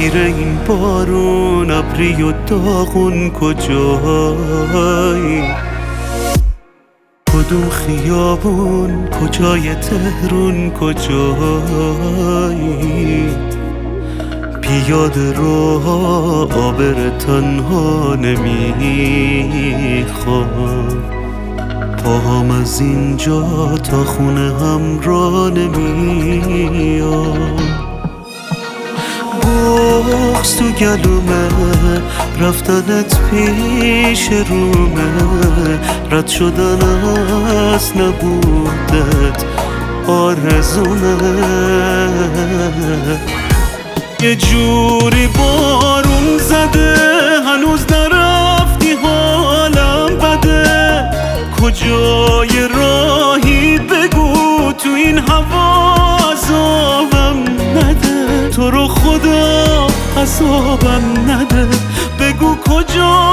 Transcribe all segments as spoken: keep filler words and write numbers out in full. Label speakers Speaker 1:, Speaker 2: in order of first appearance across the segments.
Speaker 1: زیر این بارون ابری و داغون کجایی؟ کدوم خیابون کجای تهرون کجایی؟ پیاده رو عابر تنها نمیخوام، پاهم از اینجا تا خونه هم را نمیام. بغض تو گلومه، رفتنت پیش رومه، رد شدن از نبودت آرزومه. یه جوری بارون زده هنوز نرفتی حالم بده، کجای راهی بگو تو این هوا عذابم نده، تو رو خدا عذابم نده، بگو کجا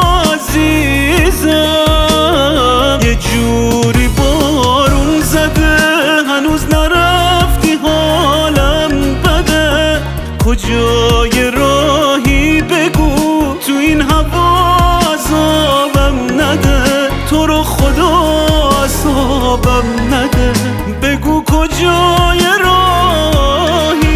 Speaker 1: عزیزم. یه جوری بارون زده هنوز نرفتی حالم بده، کجای راهی بگو تو این هوا عذابم نده، تو رو خدا عذابم نده، بگو کجای راهی.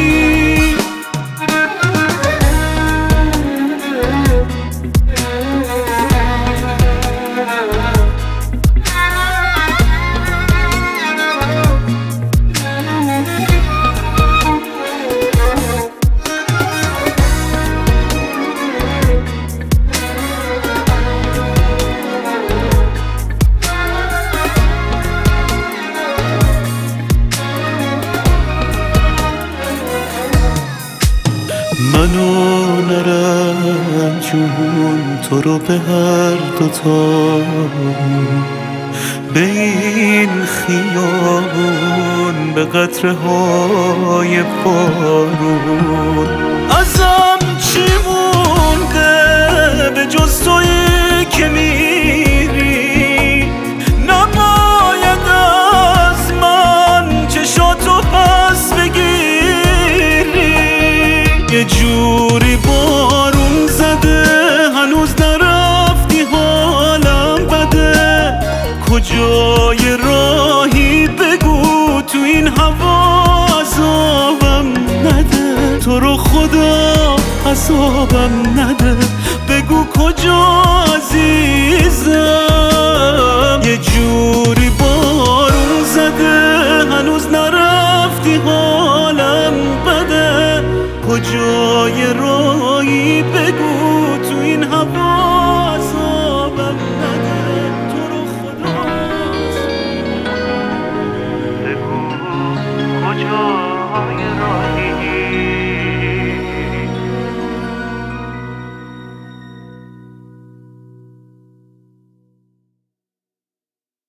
Speaker 1: منو نرم جون تو رو به هر دوتا، به این خیابون به قطره های بارون. ازم چی مونده به جز تویی که میری؟ نباید از من چشاتو پس بگیری. یه جوری بارون زده هنوز نرفتی حالم بده، کجای راهی بگو تو این هوا عذابم نده، تو رو خدا عذابم نده، بگو کجا عزیزم.